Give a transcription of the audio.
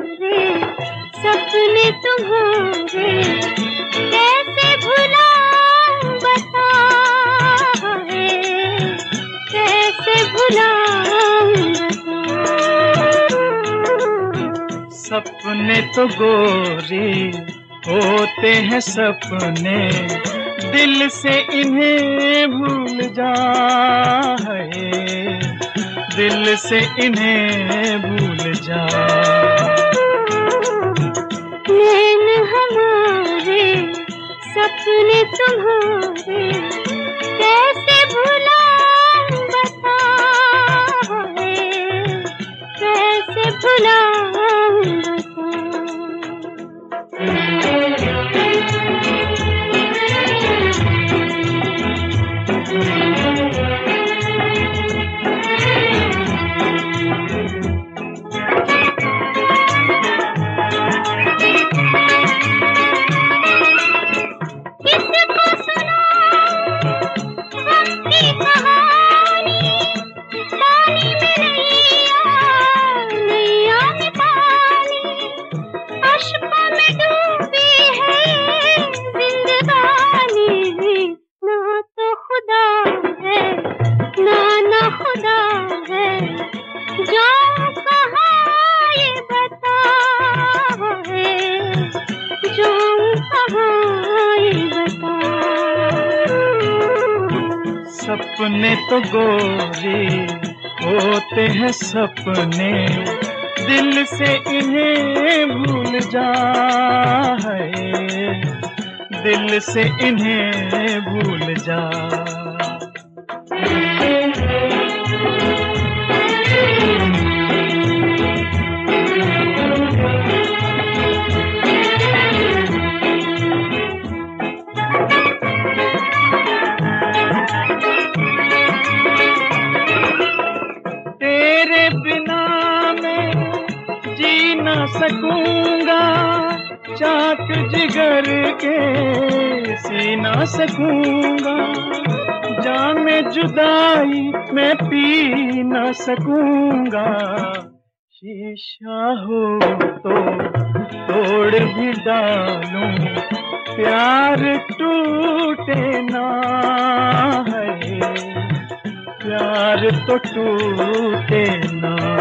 रे सपने तुम्हारे कैसे भुलाऊं बता है कैसे भुलाऊं बता। सपने तो गोरी होते हैं सपने, दिल से इन्हें भूल जा है, दिल से इन्हें भूल जा। नैन हमारे सपने तुम्हारे कैसे भुलाऊं बता है कैसे भुलाऊं बता। सपने तो गोरी होते हैं सपने, दिल से इन्हें भूल जा है, दिल से इन्हें भूल जा। तेरे बिना मैं जी ना सकूंगा, चाक जिगर के सी ना सकूंगा, जाम जुदाई मैं पी ना सकूंगा। शीशा हो तो तोड़ भी डालूं, प्यार टूटे ना है, प्यार तो टूटे ना।